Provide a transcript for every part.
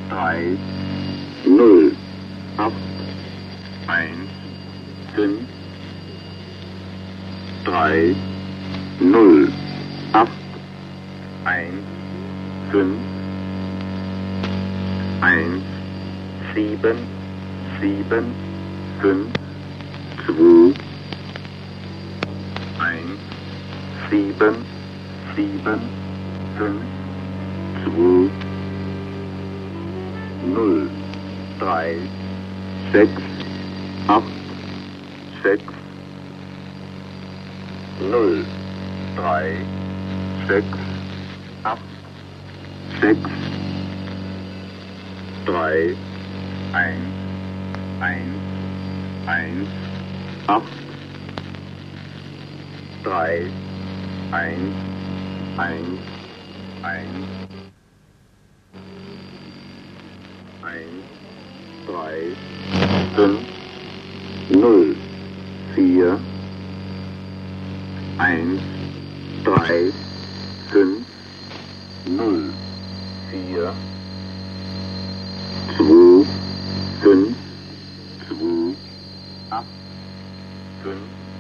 3, 0, 8, 1, 5, 3, 0, 8, 1, 5, 1, 7, 7, 5, 2, 1, 7, 7, 5, 2, 0, 3, 6, 8, 6, 0, 3, 6, 8, 6, 3, 1, 1, 1, 8, 3, 1, 1, 1, 1, 3, 5, 0, 4, 1, 3, 5, 0, 4, 2, 5, 2, 8, 5,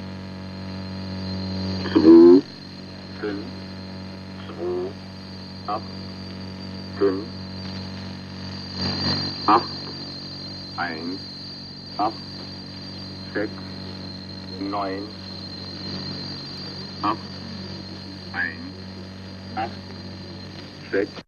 2, 5, 2, 8, 5, 8, 1, 8, 6, 9, 8, 1, 8, 6,